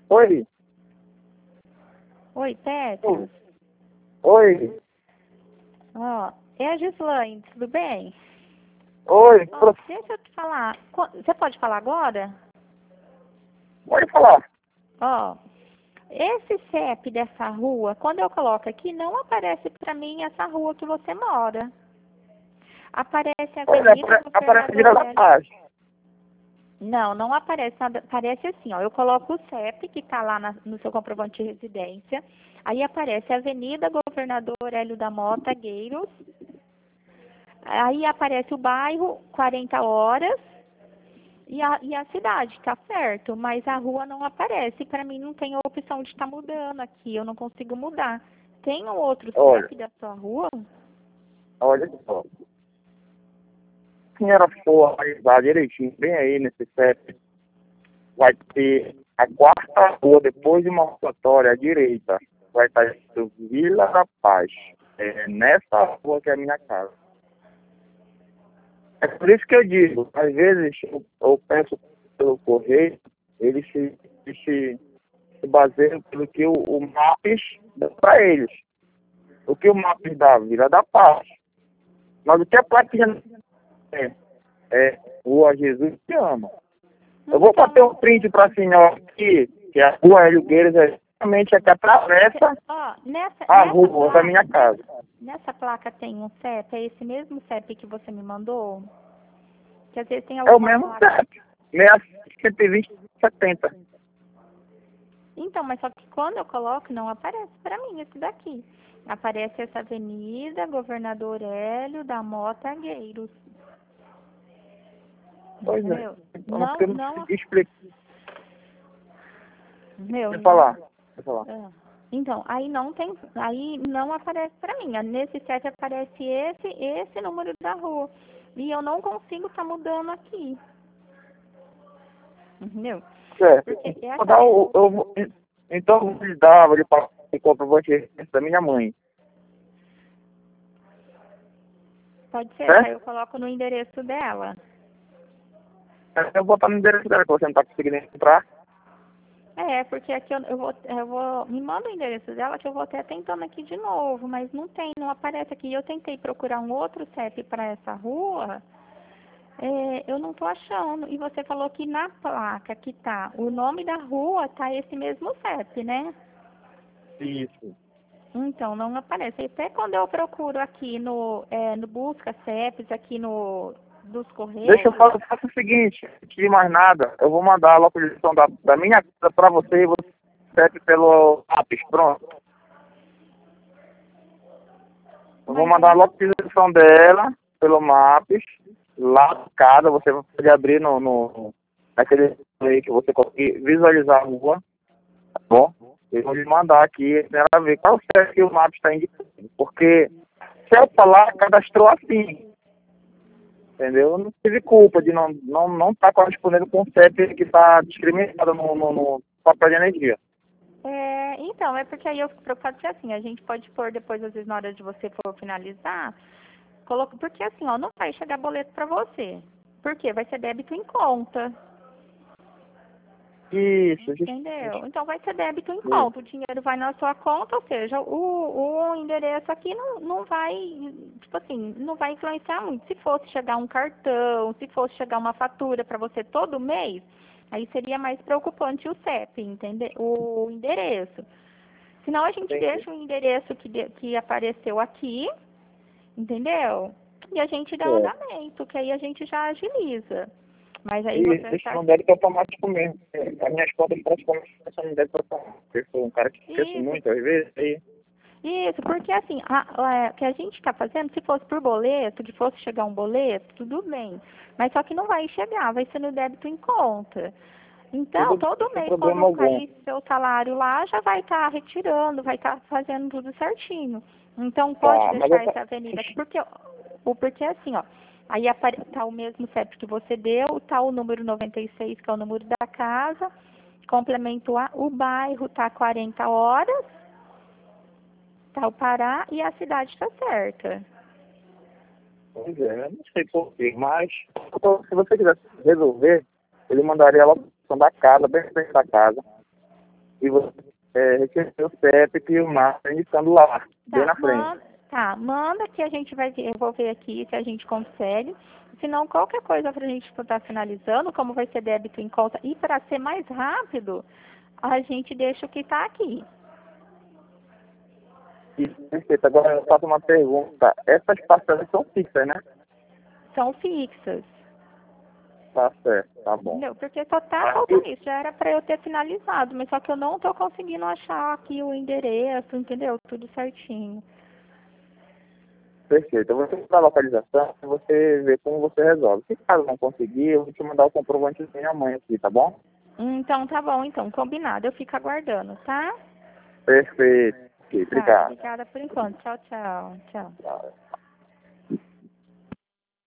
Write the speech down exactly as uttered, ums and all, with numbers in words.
Oi. Oi, Petros. Oi. Ó, é a Gislaine, tudo bem? Oi. Ó, deixa eu te falar. Qu- Você pode falar agora? Pode falar. Ó, esse C E P dessa rua, quando eu coloco aqui, não aparece pra mim essa rua que você mora. Aparece a Pois é, Avenida apare- aparece Vila Governador da Hélio. Paz. Não, não aparece nada. Aparece assim, ó. Eu coloco o C E P que está lá na- no seu comprovante de residência. Aí aparece Avenida Governador Hélio da Mota, Gueiros. Aí aparece o bairro, quarenta horas. E a, e a cidade, tá certo. Mas a rua não aparece. Para mim não tem a opção de estar mudando aqui. Eu não consigo mudar. Tem um outro Olha. C E P da sua rua? Olha só. Quem era for analisar direitinho, bem aí nesse C E P, vai ter a quarta rua depois de uma rotatória à direita. Vai estar escrito Vila da Paz. É nessa rua que é a minha casa. É por isso que eu digo, às vezes eu, eu peço pelo correio, eles se, eles se, se baseiam pelo que o, o Maps dá para eles. O que o Maps dá, Vila da Paz. Mas o que a plaquinha é, é Rua Jesus te ama. Eu vou bater um print para a senhora aqui, que a Rua Hélio Gueiros é justamente a que atravessa Ó, nessa, a nessa rua placa, da minha casa. nessa placa tem um C E P, é esse mesmo C E P que você me mandou? Que às vezes tem É o alguma mesmo placa. C E P, seis cento e vinte setenta. Então, mas só que quando eu coloco, não aparece para mim esse daqui. Aparece essa avenida, Governador Hélio da Mota, Gueiros. Pois é. Entendeu? Então, Não, porque eu não não, consegui explicar. meu, Deixa eu não. falar. Deixa eu falar. Ah. Então, aí não tem, aí não aparece para mim. Nesse C E P aparece esse, esse número da rua. E eu não consigo estar mudando aqui. Entendeu? Certo. Porque Vou essa dar é, o, eu, vou- então eu vou lhe dar, vou lhe passar o comprovante da minha mãe. pode ser, que aí Certo? eu coloco no endereço dela. Eu vou botar no endereço dela, que você não está conseguindo entrar. É, porque aqui eu, eu, vou, eu vou. Me manda o endereço dela que eu vou até tentando aqui de novo, mas não tem, não aparece aqui. Eu tentei procurar um outro C E P para essa rua, é, eu não tô achando. E você falou que na placa que tá, o nome da rua tá esse mesmo C E P, né? Isso. Então, não aparece. Até quando eu procuro aqui no, é, no busca C E Ps, aqui no dos Correios. Deixa eu fazer, faça o seguinte, antes de mais nada, eu vou mandar a localização da, da minha casa para você e você recebe pelo Maps, pronto. Eu vou Mas mandar a aí, localização dela pelo Maps, lá na casa, você vai poder abrir no, no naquele aí que você conseguir visualizar a rua, tá bom? Eu vou lhe mandar aqui para ver qual é que o Maps está indicando. Porque se eu falar, cadastrou assim. Entendeu? Eu não tive culpa de não estar não, não tá correspondendo com o C E P que está discriminado no, no, no papel de energia. é, então, é porque aí eu fico preocupada que assim, a gente pode pôr depois, às vezes, na hora de você for finalizar, coloca, porque assim, ó, não vai chegar boleto para você. Por quê? Vai ser débito em conta. Isso, Entendeu? justamente. Então vai ser débito em Isso. conta. O dinheiro vai na sua conta, ou seja, o, o endereço aqui não, não vai, tipo assim, não vai influenciar muito. Se fosse chegar um cartão, se fosse chegar uma fatura para você todo mês, aí seria mais preocupante o C E P, entendeu? O endereço. Senão a gente Entendi. deixa o endereço que, de- que apareceu aqui, entendeu? E a gente dá É. andamento, que aí a gente já agiliza. Mas aí E você deixa está. no débito automático mesmo. É, as minhas contas praticamente são no débito automático. Eu sou um cara que esqueço Isso, muito, às vezes, aí. Isso, porque assim, a, a- o que a gente está fazendo, se fosse por boleto, que fosse chegar um boleto, tudo bem. Mas só que não vai chegar, vai ser no débito em conta. Então, Tudo todo sem mês, problema quando algum. cair seu salário lá, já vai estar retirando, vai estar fazendo tudo certinho. Então, pode Tá, mas deixar essa. essa avenida aqui, porque, o porque assim, ó, aí apare- tá o mesmo C E P que você deu, tá o número noventa e seis, que é o número da casa, complemento A, o bairro tá quarenta horas, tá o Pará e a cidade está certa. Pois é, eu não sei porquê, mas se você quisesse resolver, ele mandaria a locação da casa, bem perto da casa. e você é, retira o C E P e o mapa indicando lá, bem Tá, na frente. manda, tá, manda que a gente vai ver, eu vou ver aqui se a gente consegue. Se não, qualquer coisa para a gente estar finalizando, como vai ser débito em conta, e para ser mais rápido, a gente deixa o que está aqui. Isso, perfeito. Agora eu faço uma pergunta. Essas parcelas são fixas, né? São fixas. Tá certo, tá bom. Entendeu? Porque só tá faltando isso. Já era para eu ter finalizado, mas só que eu não estou conseguindo achar aqui o endereço, entendeu? Tudo certinho. Perfeito. Eu vou te mandar a localização e você vê como você resolve. Se caso não conseguir, eu vou te mandar o comprovante da minha mãe aqui, tá bom? Então tá bom, então, combinado. Eu fico aguardando, tá? Perfeito. Ok, Tá, obrigado. obrigada por enquanto. Tchau, tchau. Tchau. Tchau.